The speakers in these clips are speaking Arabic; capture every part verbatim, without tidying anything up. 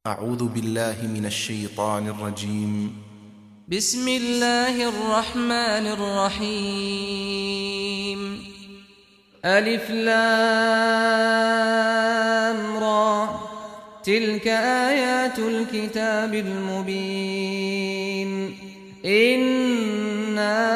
أعوذ بالله من الشيطان الرجيم. بسم الله الرحمن الرحيم. ألف لام را، تلك آيات الكتاب المبين. إنا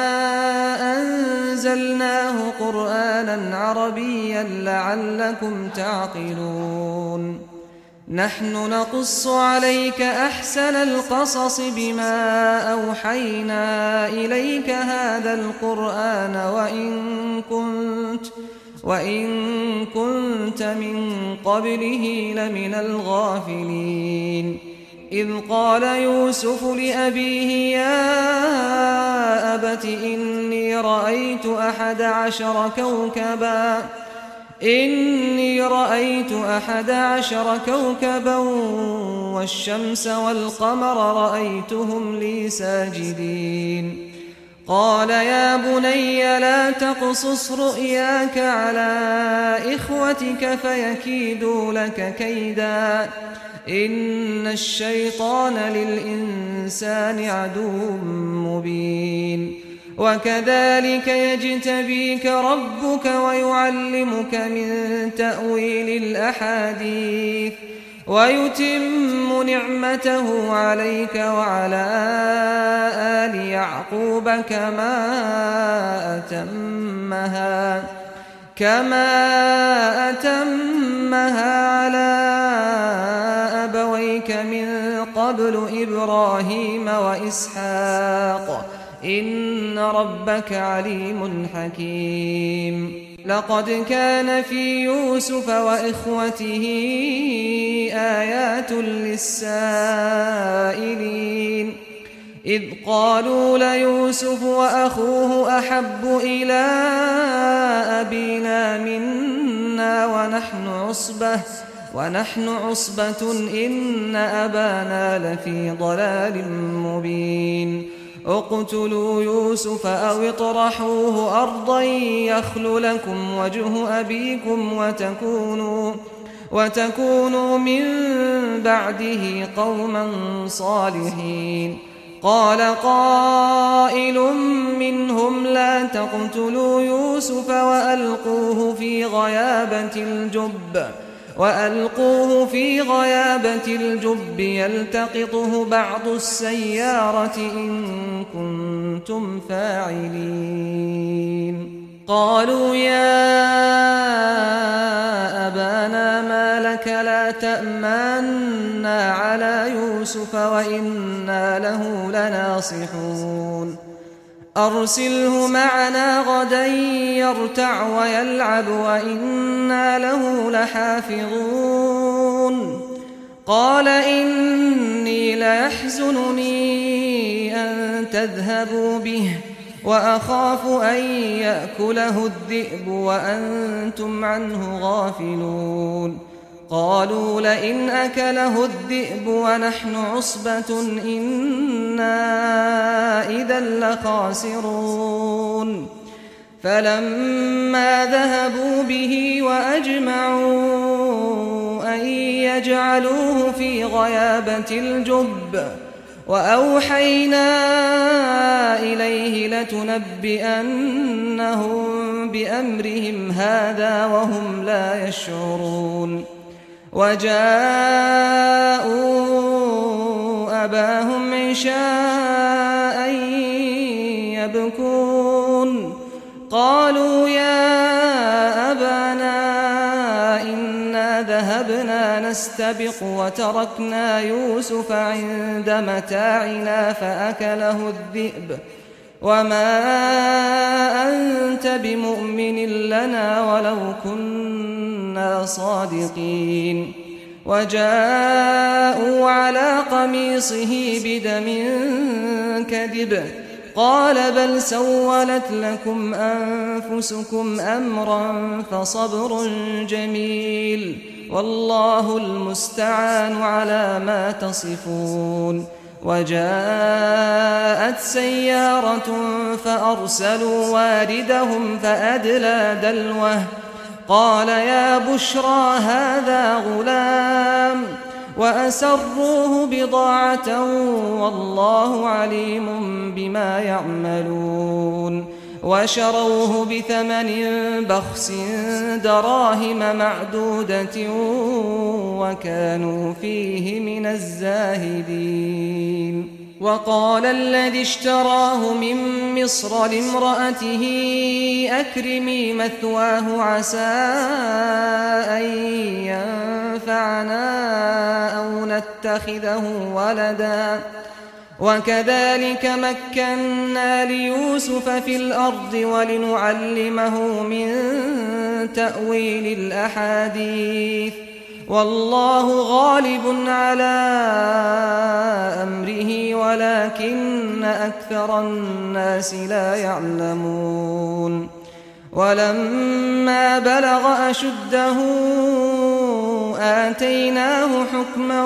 أنزلناه قرآنا عربيا لعلكم تعقلون. نحن نقص عليك أحسن القصص بما أوحينا إليك هذا القرآن وإن كنت, وإن كنت من قبله لمن الغافلين. إذ قال يوسف لأبيه يا أبت إني رأيت أحد عشر كوكبا إني رأيت أحد عشر كوكبا والشمس والقمر رأيتهم لي ساجدين. قال يا بني لا تقصص رؤياك على إخوتك فيكيدوا لك كيدا إن الشيطان للإنسان عدو مبين. وكذلك يجتبيك ربك ويعلمك من تأويل الأحاديث ويتم نعمته عليك وعلى آل يعقوب كما أتمها كما أتمها على أبويك من قبل إبراهيم وإسحاق إن ربك عليم حكيم. لقد كان في يوسف وإخوته آيات للسائلين إذ قالوا ليوسف وأخوه أحب إلى أبينا منا ونحن عصبة ونحن عصبة إن أبانا لفي ضلال مبين. اقتلوا يوسف أو اطرحوه أرضا يخل لكم وجه أبيكم وتكونوا, وتكونوا من بعده قوما صالحين. قال قائل منهم لا تقتلوا يوسف وألقوه في غيابة الجب وألقوه في غيابة الجب يلتقطه بعض السيارة إن كنتم فاعلين. قالوا يا أبانا ما لك لا تأمنا على يوسف وإنا له لناصحون. أرسله معنا غدا يرتع ويلعب وإنا له لحافظون. قال إني ليحزنني أن تذهبوا به وأخاف أن يأكله الذئب وأنتم عنه غافلون. قالوا لئن أكله الذئب ونحن عصبة إنا إذا لخاسرون. فلما ذهبوا به وأجمعوا أن يجعلوه في غيابة الجب وأوحينا إليه لتنبئنهم بأمرهم هذا وهم لا يشعرون. وجاءوا أباهم عشاء يبكون. قالوا يا أبانا إنا ذهبنا نستبق وتركنا يوسف عند متاعنا فأكله الذئب وما أنت بمؤمن لنا ولو كنا صادقين. وجاءوا على قميصه بدم كذب قال بل سولت لكم أنفسكم أمرا فصبر جميل والله المستعان على ما تصفون. وجاءت سيارة فأرسلوا واردهم فأدلى دلوه قال يا بشرى هذا غلام وأسروه بضاعة والله عليم بما يعملون وشروه بثمن بخس دراهم معدودة وكانوا فيه من الزاهدين وقال الذي اشتراه من مصر لامرأته أكرمي مثواه عسى أن ينفعنا أو نتخذه ولدا وكذلك مكنا ليوسف في الأرض ولنعلمه من تأويل الأحاديث والله غالب على أمره ولكن أكثر الناس لا يعلمون ولما بلغ أشده آتيناه حكما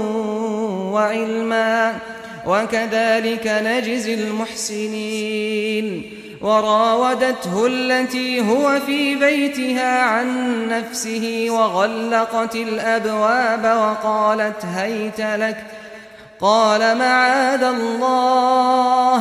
وعلما وكذلك نجزي المحسنين وراودته التي هو في بيتها عن نفسه وغلقت الأبواب وقالت هيت لك قال معاذ الله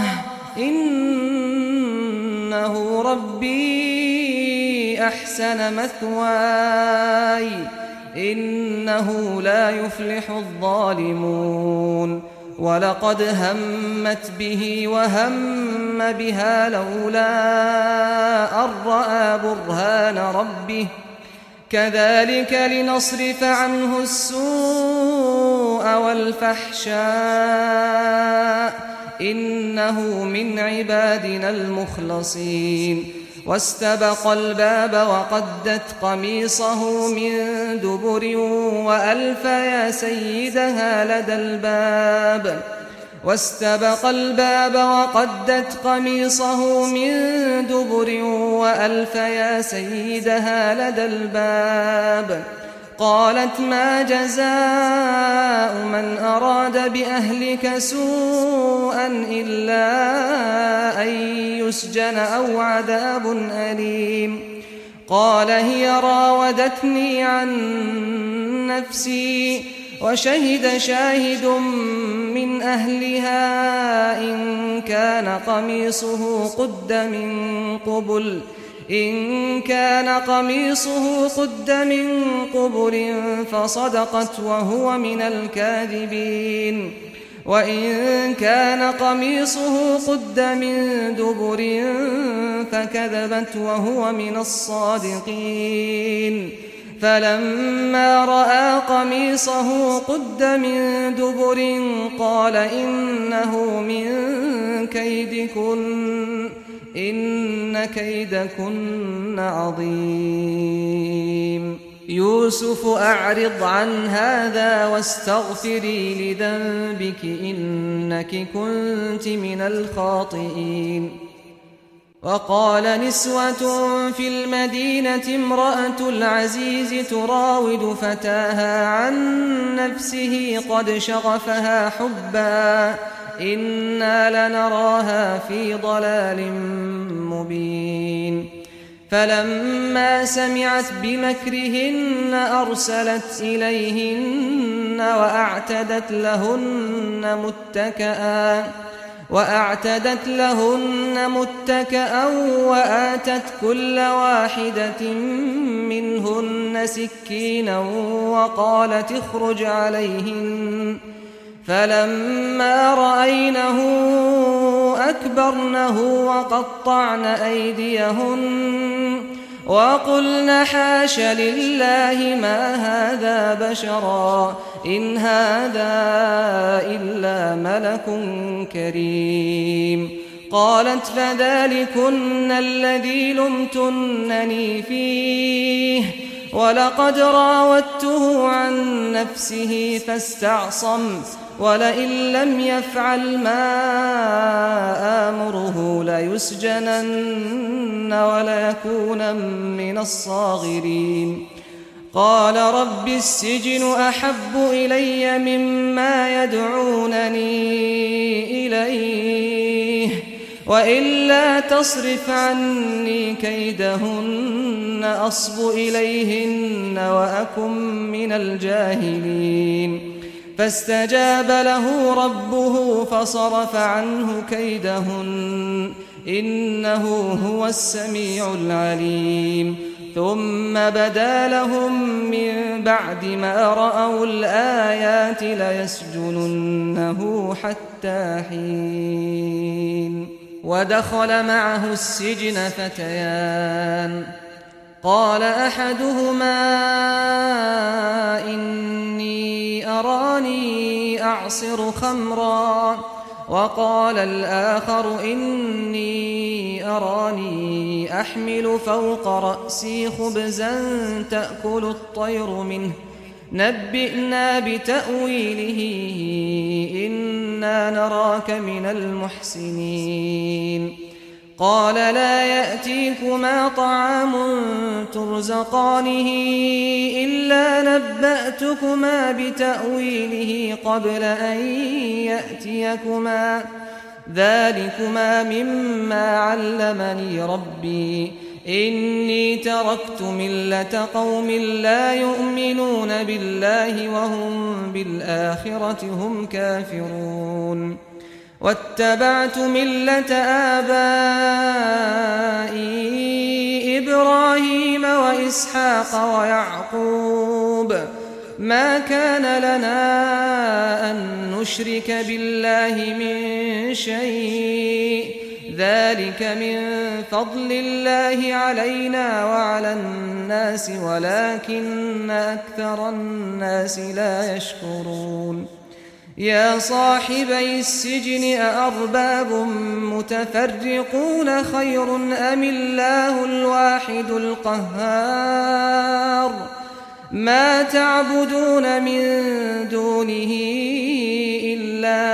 إنه ربي أحسن مثواي إنه لا يفلح الظالمون ولقد همت به وهم بها لولا أن رأى برهان ربه كذلك لنصرف عنه السوء والفحشاء إنه من عبادنا المخلصين واستبق الباب وقدت قميصه من دبر وألف يا سيدها لدى الباب واستبق الباب وقدت قميصه من دبر وألف يا سيدها لدى الباب قالت ما جزاء من أراد بأهلك سوءا إلا أن يسجن أو عذاب أليم قال هي راودتني عن نفسي وشهد شاهد من أهلها إن كان قميصه قد من قبل إن كان قميصه قد من قبل فصدقت وهو من الكاذبين وإن كان قميصه قد من دبر فكذبت وهو من الصادقين فلما رأى قميصه قد من دبر قال إنه من كيدكن إن كيدكن عظيم يوسف أعرض عن هذا واستغفري لذنبك إنك كنت من الخاطئين وقال نسوة في المدينة امرأة العزيز تراود فتاها عن نفسه قد شغفها حبا إنا لنراها في ضلال مبين فلما سمعت بمكرهن أرسلت إليهن وأعتدت لهن متكئا وأعتدت لهن متكئا وآتت كل واحدة منهن سكينا وقالت اخرج عليهن فلما رأينه أكبرنه وقطعن أيديهن وقلن حاش لله ما هذا بشرا إن هذا إلا ملك كريم قالت فذلكن الذي لمتنني فيه ولقد راودته عن نفسه فاستعصم ولئن لم يفعل ما آمره ليسجنن وليكون من الصاغرين قال رب السجن أحب إلي مما يدعونني إليه وإلا تصرف عني كيدهن أصب إليهن وأكن من الجاهلين فاستجاب له ربه فصرف عنه كيدهن إنه هو السميع العليم ثم بدا لهم من بعد ما رأوا الآيات ليسجننه حتى حين ودخل معه السجن فتيان قال أحدهما إني أراني أعصر خمرا وقال الآخر إني أراني أحمل فوق رأسي خبزا تأكل الطير منه نبئنا بتأويله إنا نراك من المحسنين قال لا يأتيكما طعام ترزقانه إلا نبأتكما بتأويله قبل أن يأتيكما ذلكما مما علمني ربي إني تركت ملة قوم لا يؤمنون بالله وهم بالآخرة هم كافرون واتبعت ملة آبائي إبراهيم وإسحاق ويعقوب ما كان لنا أن نشرك بالله من شيء ذلك من فضل الله علينا وعلى الناس ولكن أكثر الناس لا يشكرون يا صاحبي السجن أأرباب متفرقون خير أم الله الواحد القهار ما تعبدون من دونه إلا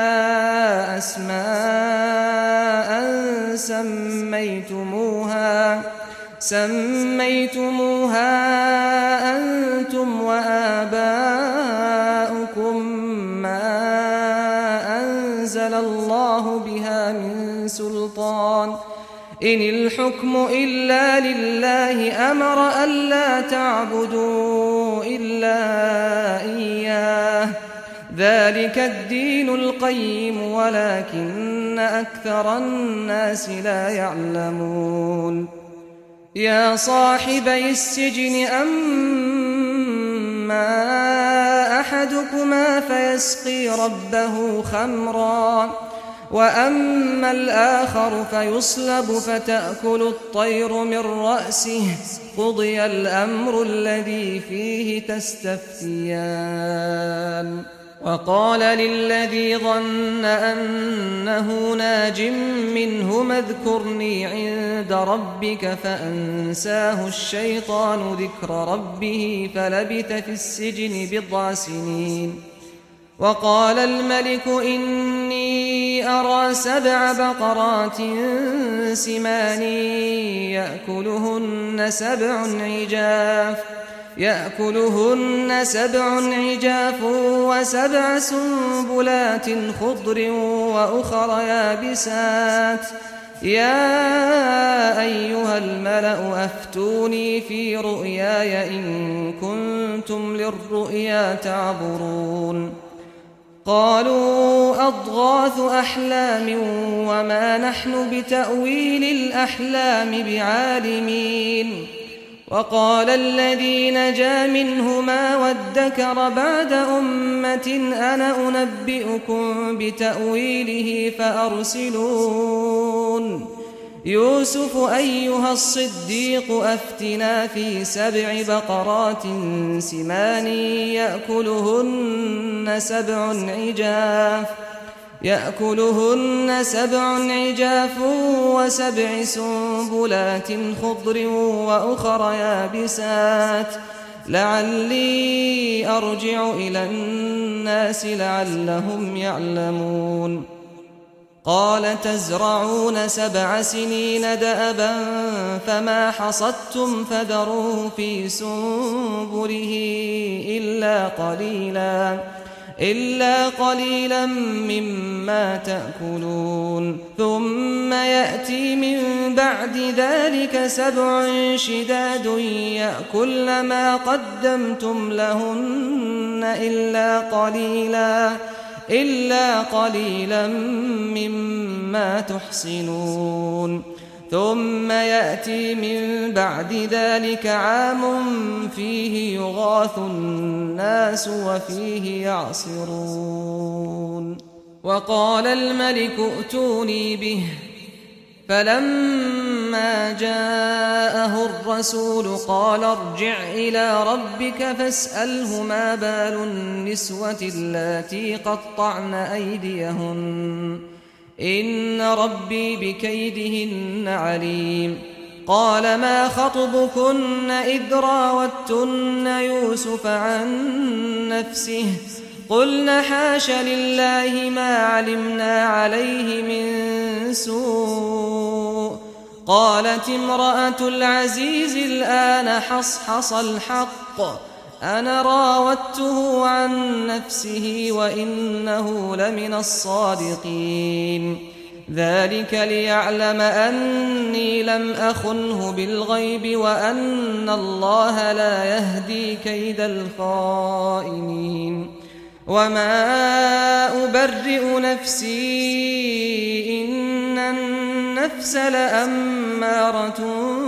أسماء سميتموها سميتموها أنتم وآباؤكم ما أنزل الله بها من سلطان إن الحكم إلا لله أمر ألا تعبدوا إلا إياه ذلك الدين القيم ولكن أكثر الناس لا يعلمون يا صاحبي السجن أما أحدكما فيسقي ربه خمرا وأما الآخر فيصلب فتأكل الطير من رأسه قضي الأمر الذي فيه تستفتيان وقال للذي ظن أنه ناج منهما اذكرني عند ربك فأنساه الشيطان ذكر ربه فلبث في السجن بضع سنين وقال الملك إني أرى سبع بقرات سمان يأكلهن سبع عجاف يأكلهن سبع عجاف وسبع سنبلات خضر وأخر يابسات يا أيها الملأ أفتوني في رؤياي إن كنتم للرؤيا تعبرون قالوا أضغاث أحلام وما نحن بتأويل الأحلام بعالمين وقال الذي نجا منهما وادكر بعد أمة أنا أنبئكم بتأويله فأرسلون يوسف أيها الصديق أفتنا في سبع بقرات سمان يأكلهن سبع عجاف يأكلهن سبع عجاف وسبع سنبلات خضر وأخر يابسات لعلي أرجع إلى الناس لعلهم يعلمون قال تزرعون سبع سنين دأبا فما حصدتم فذروه في سنبله إلا قليلا إلا قليلا مما تأكلون ثم يأتي من بعد ذلك سبع شداد يأكلن ما قدمتم لهن إلا قليلا إلا قليلا مما تحصنون ثم يأتي من بعد ذلك عام فيه يغاث الناس وفيه يعصرون وقال الملك ائتوني به فلما جاءه الرسول قال ارجع إلى ربك فاسأله ما بال النسوة اللاتي قطعن أيديهن إن ربي بكيدهن عليم قال ما خطبكن إذ راوتن يوسف عن نفسه قلن حاش لله ما علمنا عليه من سوء قالت امرأة العزيز الآن حصحص الحق أنا راودته عن نفسه وإنه لمن الصادقين ذلك ليعلم أني لم أخنه بالغيب وأن الله لا يهدي كيد الخائنين وما أبرئ نفسي إن النفس لأمارة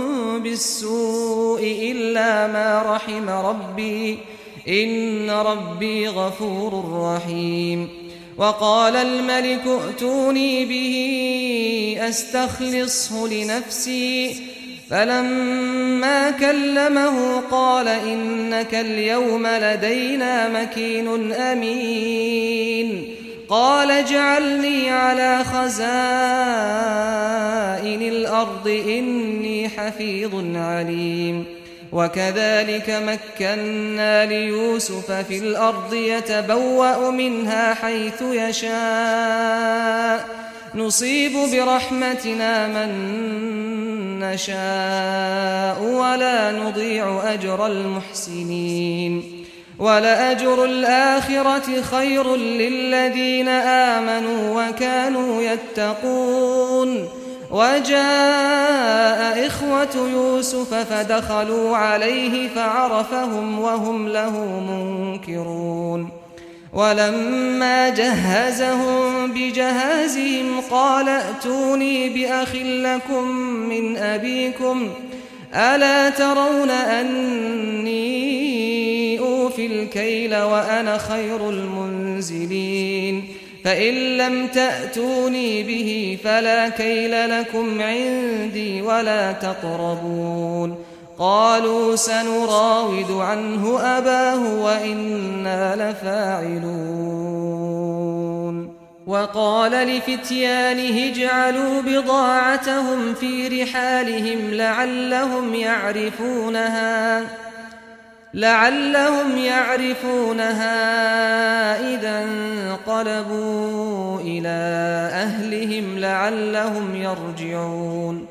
بالسوء إلا ما رحم ربي إن ربي غفور رحيم وقال الملك ائتوني به أستخلصه لنفسي فلما كلمه قال إنك اليوم لدينا مكين أمين قال اجعلني على خزائن الأرض إني حفيظ عليم وكذلك مكنا ليوسف في الأرض يتبوأ منها حيث يشاء نصيب برحمتنا من نشاء ولا نضيع أجر المحسنين ولأجر الآخرة خير للذين آمنوا وكانوا يتقون وجاء إخوة يوسف فدخلوا عليه فعرفهم وهم له منكرون ولما جهزهم بجهازهم قال ائتوني بأخ لكم من أبيكم ألا ترون أني أوفي الكيل وأنا خير المنزلين فإن لم تأتوني به فلا كيل لكم عندي ولا تقربون قالوا سنراود عنه أباه وإنا لفاعلون وقال لفتيانه اجعلوا بضاعتهم في رحالهم لعلهم يعرفونها لعلهم يعرفونها إذا انقلبوا إلى أهلهم لعلهم يرجعون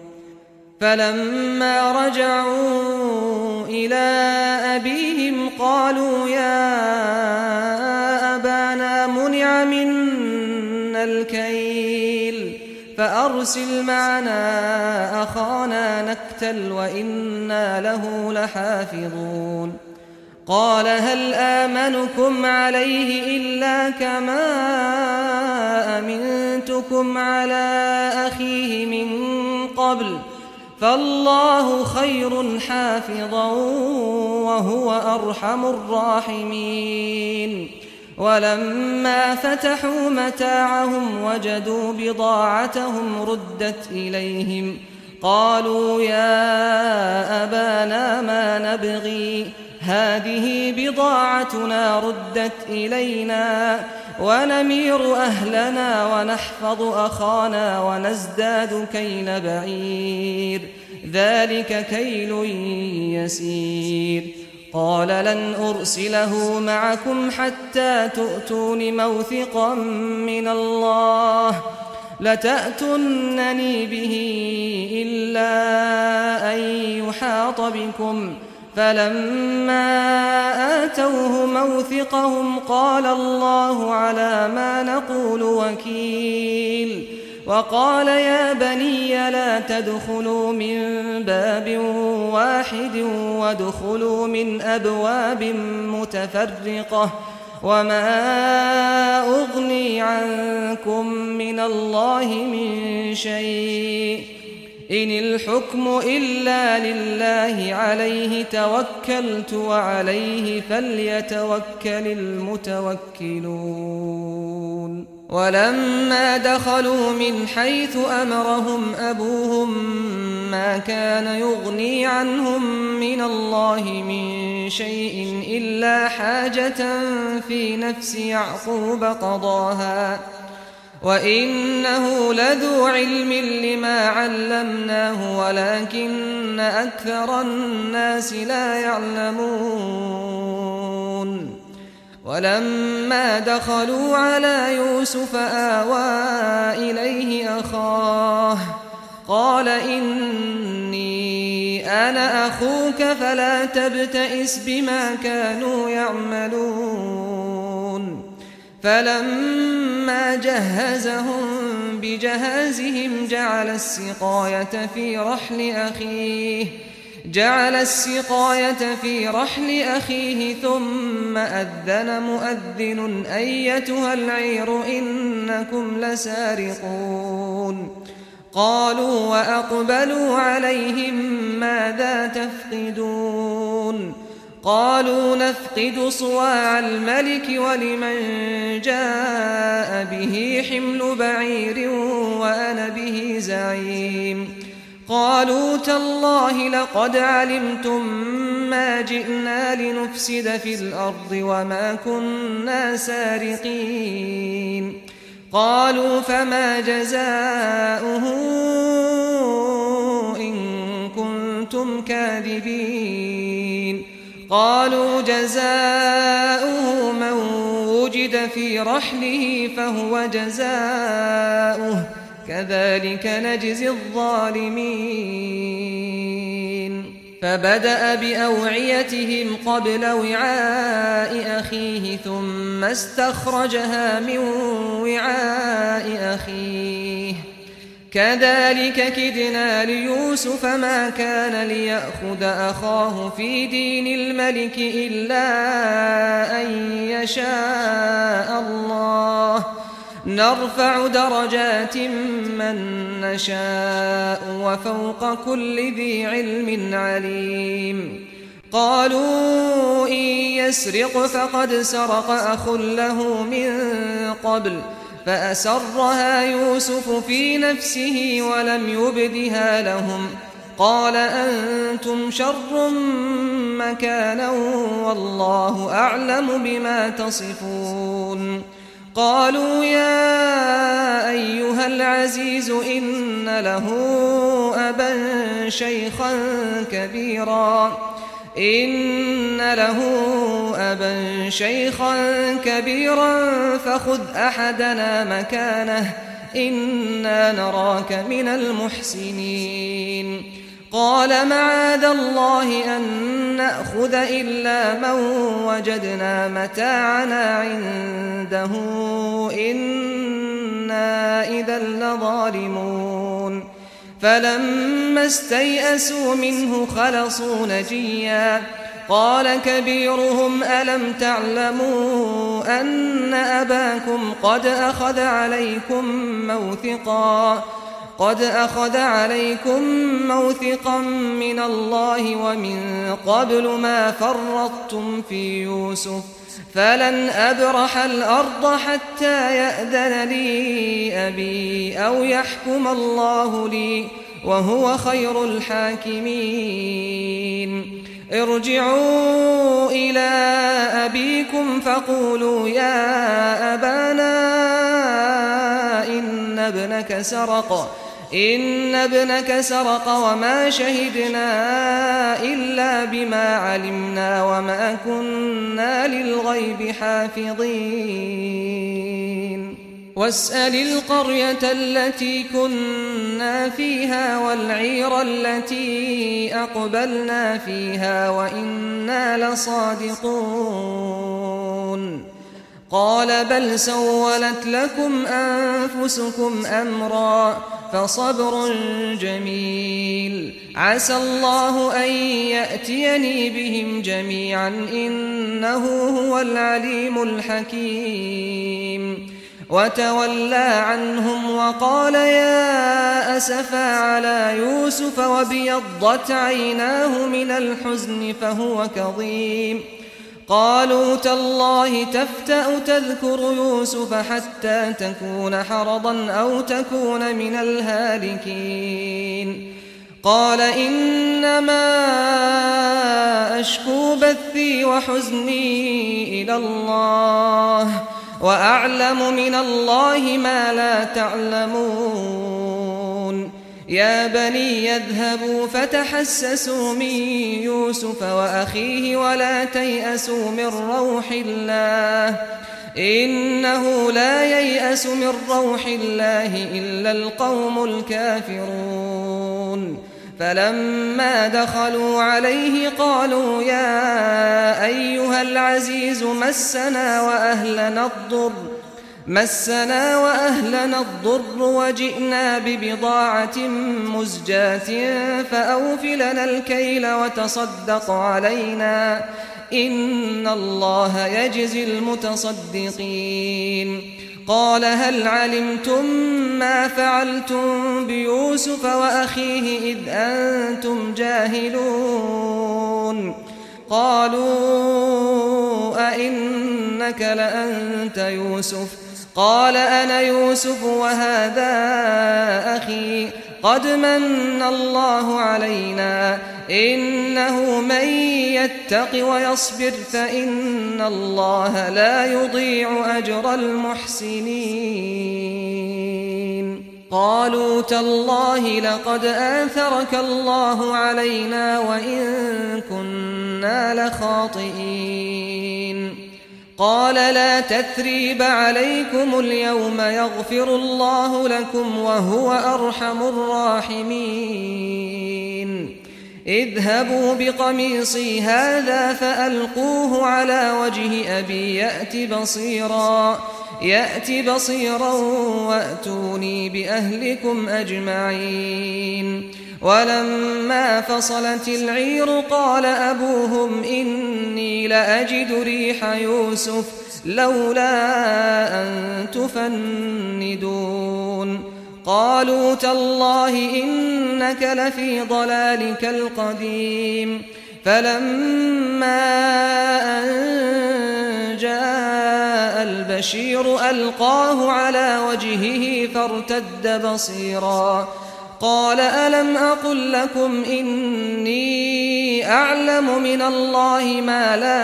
فلما رجعوا إلى أبيهم قالوا يا أبانا منع منا الكيل فأرسل معنا أخانا نكتل وإنا له لحافظون قال هل آمنكم عليه إلا كما أمنتكم على أخيه من قبل فالله خير حافظا وهو أرحم الراحمين ولما فتحوا متاعهم وجدوا بضاعتهم ردت إليهم قالوا يا أبانا ما نبغي هذه بضاعتنا ردت إلينا ونمير أهلنا ونحفظ أخانا ونزداد كيل بعير ذلك كيل يسير قال لن أرسله معكم حتى تؤتون موثقا من الله لتأتونني به إلا أن يحاط بكم فلما آتوه موثقهم قال الله على ما نقول وكيل وقال يا بني لا تدخلوا من باب واحد وادخلوا من أبواب متفرقة وما أغني عنكم من الله من شيء إن الحكم إلا لله عليه توكلت وعليه فليتوكل المتوكلون ولما دخلوا من حيث أمرهم أبوهم ما كان يغني عنهم من الله من شيء إلا حاجة في نفس يعقوب قضاها وإنه لذو علم لما علمناه ولكن أكثر الناس لا يعلمون ولما دخلوا على يوسف آوى إليه أخاه قال إني أنا أخوك فلا تبتئس بما كانوا يعملون فلما جهزهم بجهازهم جعل السقاية في رحل أخيه جعل السقاية في رحل أخيه ثم أذن مؤذن أيتها العير إنكم لسارقون قالوا وأقبلوا عليهم ماذا تفقدون قالوا نفقد صواع الملك ولمن جاء به حمل بعير وأنا به زعيم قالوا تالله لقد علمتم ما جئنا لنفسد في الأرض وما كنا سارقين قالوا فما جزاؤه إن كنتم كاذبين قالوا جزاؤه من وجد في رحله فهو جزاؤه كذلك نجزي الظالمين فبدأ بأوعيتهم قبل وعاء أخيه ثم استخرجها من وعاء أخيه كذلك كدنا ليوسف ما كان ليأخذ أخاه في دين الملك إلا أن يشاء الله نرفع درجات من نشاء وفوق كل ذي علم عليم قالوا إن يسرق فقد سرق أخ له من قبل فأسرها يوسف في نفسه ولم يبدها لهم قال أنتم شر مكانا والله أعلم بما تصفون قالوا يا أيها العزيز إن له أبا شيخا كبيرا إن له أبا شيخا كبيرا فخذ أحدنا مكانه إنا نراك من المحسنين قال معاذ الله أن نأخذ إلا من وجدنا متاعنا عنده إنا إذا لظالمون فلما استيئسوا منه خلصوا نجيا قال كبيرهم ألم تعلموا أن أباكم قد أخذ عليكم موثقا قد أخذ عليكم موثقا من الله ومن قبل ما فرطتم في يوسف فلن أبرح الأرض حتى يأذن لي أبي أو يحكم الله لي وهو خير الحاكمين ارجعوا إلى أبيكم فقولوا يا أبانا إن ابنك سرق إن ابنك سرق وما شهدنا إلا بما علمنا وما كنا للغيب حافظين واسأل القرية التي كنا فيها والعير التي أقبلنا فيها وإنا لصادقون قال بل سولت لكم أنفسكم أمرا فصبر جميل عسى الله أن يأتيني بهم جميعا إنه هو العليم الحكيم وتولى عنهم وقال يا أسفا على يوسف وابيضت عيناه من الحزن فهو كظيم قالوا تالله تفتأ تذكر يوسف حتى تكون حرضا أو تكون من الهالكين قال إنما أشكو بثي وحزني إلى الله وأعلم من الله ما لا تعلمون يا بني يذهبوا فتحسسوا من يوسف وأخيه ولا تيأسوا من روح الله إنه لا ييأس من روح الله إلا القوم الكافرون فلما دخلوا عليه قالوا يا أيها العزيز مسنا وأهلنا الضر مسنا وأهلنا الضر وجئنا ببضاعة مزجاة فأوف لنا الكيل وتصدق علينا إن الله يجزي المتصدقين قال هل علمتم ما فعلتم بيوسف وأخيه إذ أنتم جاهلون قالوا أئنك لأنت يوسف قال أنا يوسف وهذا أخي قد من الله علينا إنه من يتق ويصبر فإن الله لا يضيع أجر المحسنين قالوا تالله لقد آثرك الله علينا وإن كنا لخاطئين قال لا تثريب عليكم اليوم يغفر الله لكم وهو أرحم الراحمين اذهبوا بقميصي هذا فألقوه على وجه أبي يأت بصيرا يأت بصيرا وأتوني بأهلكم أجمعين ولما فصلت العير قال أبوهم إني لأجد ريح يوسف لولا أن تفندون قالوا تالله إنك لفي ضلالك القديم فلما أن جاء البشير ألقاه على وجهه فارتد بصيرا قال ألم أقل لكم إني أعلم من الله ما لا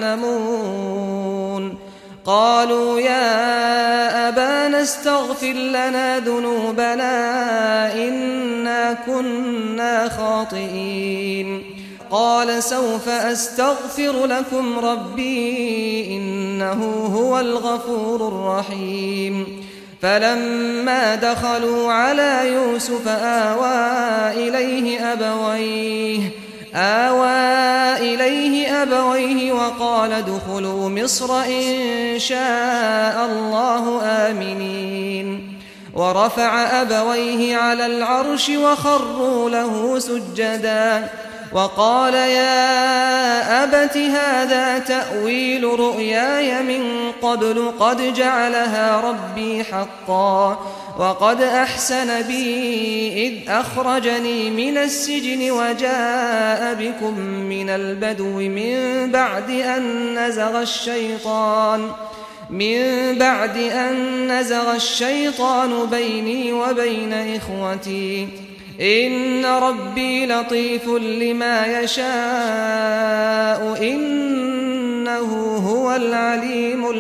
تعلمون قالوا يا أبانا استغفر لنا ذنوبنا إنا كنا خاطئين قال سوف أستغفر لكم ربي إنه هو الغفور الرحيم فلما دخلوا على يوسف آوى إليه أبويه آوى إليه أبويه وقال ادخلوا مصر إن شاء الله آمنين ورفع أبويه على العرش وخروا له سجدا وقال يا أبت هذا تأويل رؤياي من قبل قد جعلها ربي حقا وقد أحسن بي إذ أخرجني من السجن وجاء بكم من البدو من بعد أن نزغ الشيطان من بعد أن نزغ الشيطان بيني وبين إخوتي إن ربي لطيف لما يشاء إنه هو العليم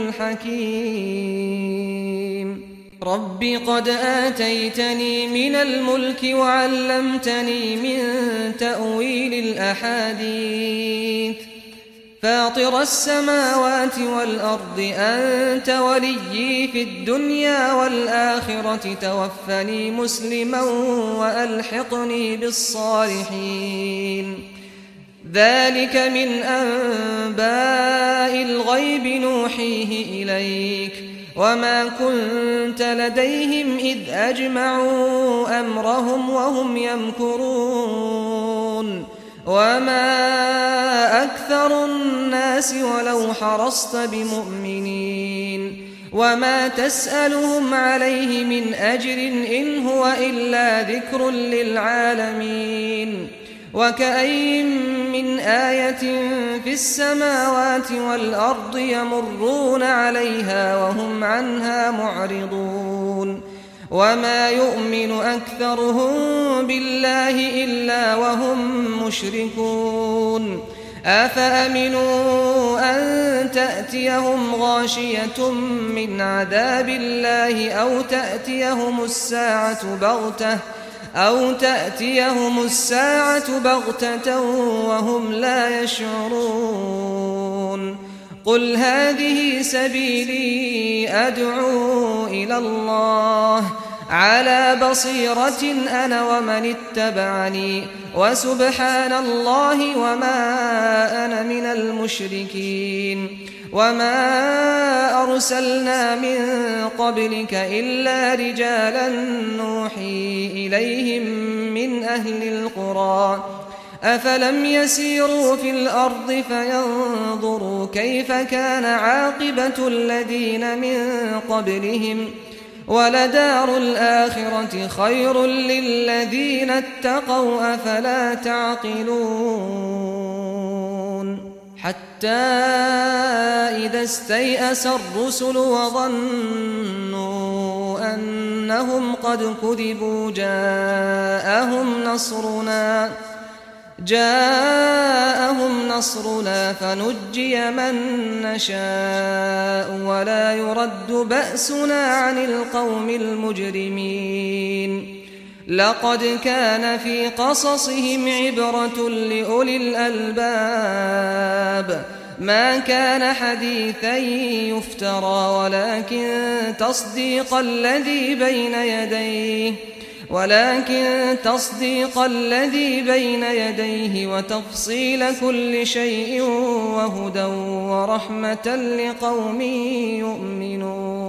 الحكيم رب قد آتيتني من الملك وعلمتني من تأويل الأحاديث فاطر السماوات والأرض أنت وليي في الدنيا والآخرة توفني مسلما وألحقني بالصالحين ذلك من أنباء الغيب نوحيه إليك وما كنت لديهم إذ أجمعوا أمرهم وهم يمكرون وما أكثر الناس ولو حرصت بمؤمنين وما تسألهم عليه من أجر إن هو إلا ذكر للعالمين وكأي من آية في السماوات والأرض يمرون عليها وهم عنها معرضون وما يؤمن أكثرهم بالله إلا وهم مشركون أفأمنوا أن تأتيهم غاشية من عذاب الله أو تأتيهم الساعة بغتة أو تأتيهم الساعة بغتة وهم لا يشعرون قل هذه سبيلي أدعو إلى الله على بصيرة أنا ومن اتبعني وسبحان الله وما أنا من المشركين وما أرسلنا من قبلك إلا رجالا نوحي إليهم من أهل القرى أفلم يسيروا في الأرض فينظروا كيف كان عاقبة الذين من قبلهم ولدار الآخرة خير للذين اتقوا أفلا تعقلون حتى إذا استيأس الرسل وظنوا أنهم قد كذبوا جاءهم نصرنا جاءهم نصرنا فنجي من نشاء ولا يرد بأسنا عن القوم المجرمين لقد كان في قصصهم عبرة لأولي الألباب ما كان حديثا يفترى ولكن تصديق الذي بين يديه ولكن تصديق الذي بين يديه وتفصيل كل شيء وهدى ورحمة لقوم يؤمنون